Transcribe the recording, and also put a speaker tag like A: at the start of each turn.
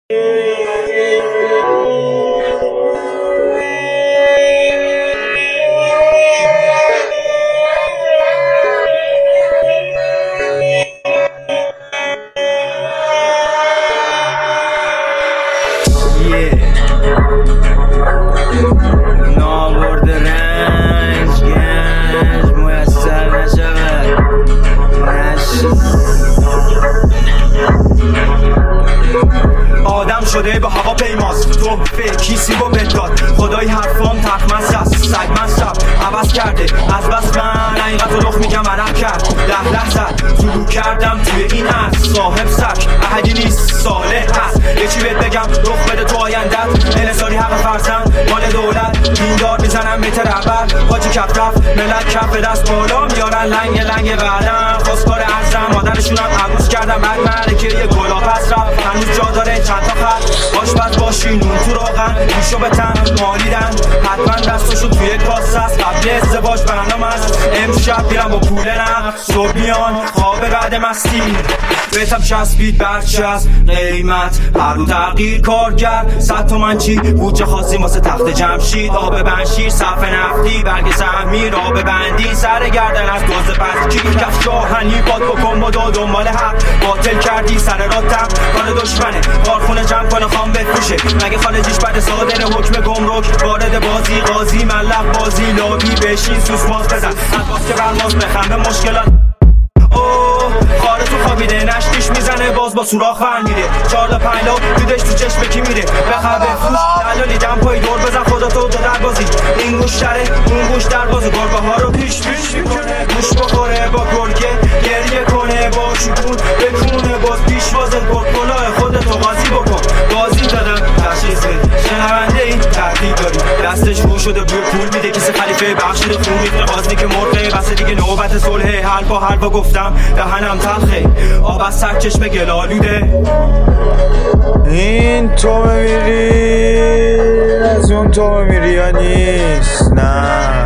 A: نابرد رنج گنج میسر نشود آدم شده به هوا پیماست تحفه کیسی با بداد خدای حرفام تخمست هست سگ مصرف عوض کرده از بس من حقیقت رو رخ میگم عرق کرد لح زد طلوع کردم توی این هست صاحب سک احدی نیست صالح هست یه چی بهت بگم رخ بده تو آیندت انحصاری حق فرزند مال دولت دیندار میزنم به تربر حاجی کف رفت ملت کف دست بالا میارن لنگ بعدم خواستار ارزم مادرشونم عبوس کردم بعد مرکه یه گلا پس رفت هنوز جا داره چند تا خط آشپز باشی نون تو روغن گوشو به تن مالیدن حتما دستشو توی کاسه است قبل ازدواج برنامه است امشب میرم با پول نم صبح میان خواب بعد مستی بهتم چسبید برچسب قیمت هر رو تغییر کارگر 100 تومن چی بودجه خواستیم واسه تخت جمشید آب بنشیر صف نفتی برگ سهمی را ببندی سر گردن از دوز پس کی کف شاهنی باد بکن با دنبال حق باطل کردی سر راتم کار دشمنه کارخونه جمع کنه خام بفروشه مگه خارجیش بعد صادر حکم گمرک وارد بازی قاضی ملق بازی لابی بشین سوسماز بزن عباس که برماز بخم به مشکلات خاره تو خوابیده نشتیش میزنه باز با سوراخ ور میره 4 تا 5 دودش تو چشم کی میره بخواه بفروش دلالی دم پای دور بزن خودتو تو در بازی این گوش داره اون گوش در بازی گربه ها رو پیش میکنه گوش بخوره با گرگه گریه کنه با شکون بکونه باز پیش بازت برکلاه خودتو قاضی بکن بازی دادم تشخیص بده شنونده این تهدید داری دستش رو شده بوی پول میده کسی خلیفه بخشیده خون میکنه قاضی که مرده بسه دیگه نوبت صلحه حرف با گفتم دهنم تلخه آب از سر چشم گلالوده
B: این تو میری از اون تو میری یا نیست نه